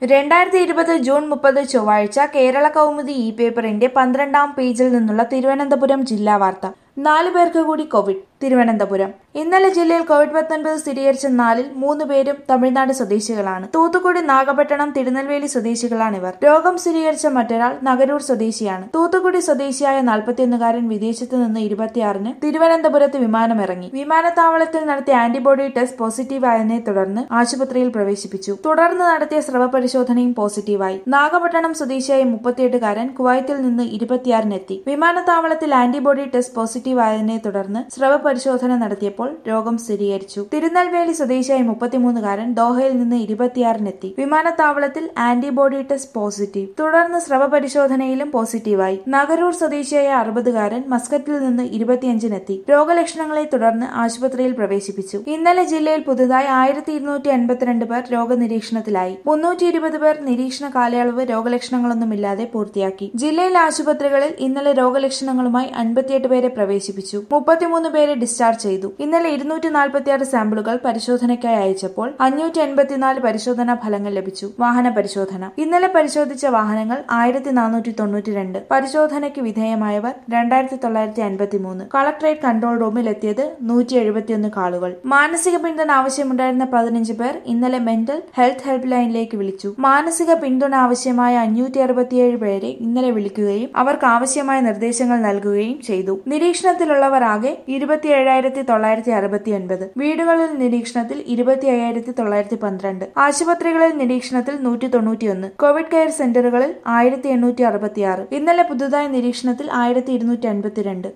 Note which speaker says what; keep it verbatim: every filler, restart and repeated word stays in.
Speaker 1: രണ്ടായിരത്തി ഇരുപത് ജൂൺ മുപ്പത് ചൊവ്വാഴ്ച കേരള കൗമുദി ഇ പേപ്പറിന്റെ പന്ത്രണ്ടാം പേജിൽ നിന്നുള്ള തിരുവനന്തപുരം ജില്ലാ വാർത്ത. നാലു പേർക്ക് കൂടി കോവിഡ്. തിരുവനന്തപുരം. ഇന്നലെ ജില്ലയിൽ കോവിഡ് പത്തൊൻപത് സ്ഥിരീകരിച്ച നാലിൽ മൂന്ന് പേരും തമിഴ്നാട് സ്വദേശികളാണ്. തൂത്തുക്കുടി, നാഗപട്ടണം, തിരുനെൽവേലി സ്വദേശികളാണിവർ. രോഗം സ്ഥിരീകരിച്ച മറ്റൊരാൾ നഗരൂർ സ്വദേശിയാണ്. തൂത്തുക്കുടി സ്വദേശിയായ നാൽപ്പത്തിയൊന്നുകാരൻ വിദേശത്ത് നിന്ന് ഇരുപത്തിയാറിന് തിരുവനന്തപുരത്ത് വിമാനമിറങ്ങി. വിമാനത്താവളത്തിൽ നടത്തിയ ആന്റിബോഡി ടെസ്റ്റ് പോസിറ്റീവായതിനെ തുടർന്ന് ആശുപത്രിയിൽ പ്രവേശിപ്പിച്ചു. തുടർന്ന് നടത്തിയ സ്രവ പരിശോധനയും പോസിറ്റീവായി. നാഗപട്ടണം സ്വദേശിയായ മുപ്പത്തിയെട്ടുകാരൻ കുവൈത്തിൽ നിന്ന് ഇരുപത്തിയാറിനെത്തി. വിമാനത്താവളത്തിൽ ആന്റിബോഡി ടെസ്റ്റ് പോസിറ്റീവായതിനെ തുടർന്ന് സ്രവ പരിശോധന നടത്തിയപ്പോൾ രോഗം സ്ഥിരീകരിച്ചു. തിരുനെൽവേലി സ്വദേശിയായ മുപ്പത്തിമൂന്നുകാരൻ ദോഹയിൽ നിന്ന് ഇരുപത്തിയാറിനെത്തി. വിമാനത്താവളത്തിൽ ആന്റിബോഡി ടെസ്റ്റ് പോസിറ്റീവ്. തുടർന്ന് സ്രവ പരിശോധനയിലും പോസിറ്റീവായി. നഗരൂർ സ്വദേശിയായ അറുപതുകാരൻ മസ്കറ്റിൽ നിന്ന് ഇരുപത്തിയഞ്ചിനെത്തി. രോഗലക്ഷണങ്ങളെ തുടർന്ന് ആശുപത്രിയിൽ പ്രവേശിപ്പിച്ചു. ഇന്നലെ ജില്ലയിൽ പുതുതായി ആയിരത്തി ഇരുന്നൂറ്റി എൺപത്തിരണ്ട് പേർ രോഗനിരീക്ഷണത്തിലായി. മുന്നൂറ്റി ഇരുപത് പേർ നിരീക്ഷണ കാലയളവ് രോഗലക്ഷണങ്ങളൊന്നുമില്ലാതെ പൂർത്തിയാക്കി. ജില്ലയിലെ ആശുപത്രികളിൽ ഇന്നലെ രോഗലക്ഷണങ്ങളുമായി അൻപത്തിയെട്ട് പേരെ പ്രവേശിപ്പിച്ചു. മുപ്പത്തിമൂന്ന് പേരെ ഡിസ്ചാർജ് ചെയ്തു. ഇന്നലെ ഇരുന്നൂറ്റി നാൽപ്പത്തിയാറ് സാമ്പിളുകൾ പരിശോധനയ്ക്കായി അയച്ചപ്പോൾ അഞ്ഞൂറ്റി എൺപത്തിനാല് പരിശോധനാ ഫലങ്ങൾ ലഭിച്ചു. വാഹന പരിശോധന. ഇന്നലെ പരിശോധിച്ച വാഹനങ്ങൾ ആയിരത്തി നാനൂറ്റി തൊണ്ണൂറ്റി രണ്ട്. പരിശോധനയ്ക്ക് വിധേയമായവർ രണ്ടായിരത്തി തൊള്ളായിരത്തി അൻപത്തി മൂന്ന്. കളക്ടറേറ്റ് കൺട്രോൾ റൂമിൽ എത്തിയത് നൂറ്റി എഴുപത്തിയൊന്ന് കാളുകൾ. മാനസിക പിന്തുണ ആവശ്യമുണ്ടായിരുന്ന പതിനഞ്ച് പേർ ഇന്നലെ മെന്റൽ ഹെൽത്ത് ഹെൽപ്പ് ലൈനിലേക്ക് വിളിച്ചു. മാനസിക പിന്തുണ ആവശ്യമായ അഞ്ഞൂറ്റി അറുപത്തിയേഴ് പേരെ ഇന്നലെ വിളിക്കുകയും അവർക്ക് ആവശ്യമായ നിർദ്ദേശങ്ങൾ നൽകുകയും ചെയ്തു. നിരീക്ഷണത്തിലുള്ളവർ ആകെ ഇരുപത്തി ഏഴായിരത്തി തൊള്ളായിരത്തി അറുപത്തി ഒൻപത്. വീടുകളിൽ നിരീക്ഷണത്തിൽ ഇരുപത്തി അയ്യായിരത്തി തൊള്ളായിരത്തി പന്ത്രണ്ട്. ആശുപത്രികളിൽ നിരീക്ഷണത്തിൽ നൂറ്റി തൊണ്ണൂറ്റിയൊന്ന്. കോവിഡ് കെയർ സെന്ററുകളിൽ ആയിരത്തി എണ്ണൂറ്റി അറുപത്തിയാറ്. ഇന്നലെ പുതുതായി നിരീക്ഷണത്തിൽ ആയിരത്തി ഇരുന്നൂറ്റി അൻപത്തിരണ്ട്.